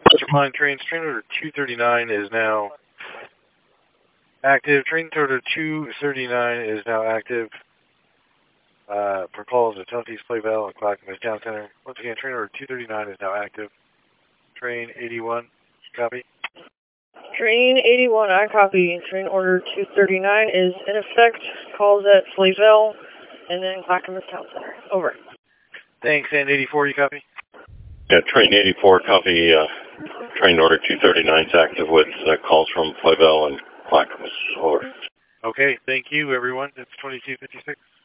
Flying trains, train order 239 is now active. Train order 239 is now active for calls at Southeast Playville and Clackamas Town Center. Once again, train order 239 is now active. Train 81, copy. Train 81, I copy. Train order 239 is in effect. Calls at Flayville and then Clackamas Town Center. Over. Thanks, and 84, you copy? Yeah, train 84, copy. Train order 239 is active with calls from Flayville and Clackamas. Over. Okay, thank you, everyone. It's 2256.